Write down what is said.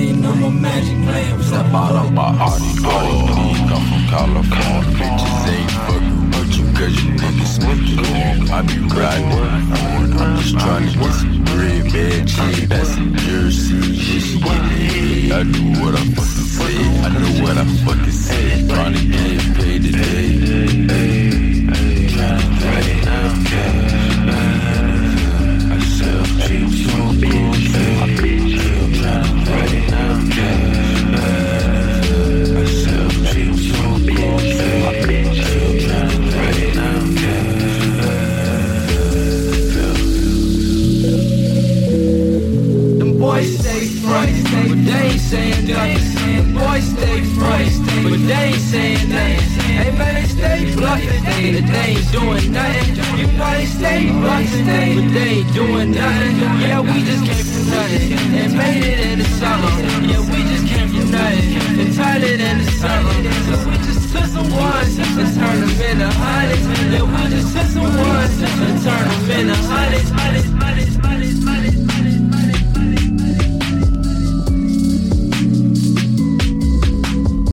ain't no more magic playing. Step out of my article. Come from California. Bitches ain't fucking with you cause you niggas smoking. I be riding. I'm just trying to get some bread, bad chick. That's in Jersey. Yeah, she get it. I do what I fucking say. I know what I fucking say. Trying to get paid today. Trying to pay now. I sell cheap, smoke, bitch. Trying to pay now. I sell cheap, smoke, bitch. Trying to pay now. Boys stay front, but they ain't saying nothing. Boys stay front, but they ain't saying nothing. Hey man, they stay bluffing, they ain't doing nothing. You probably stay bluffing, but they ain't doing nothing. Yeah, we just came from nothing and made it in the summer. Yeah, we just came from nothing and turned it into summer. So we just took some ones and turned them into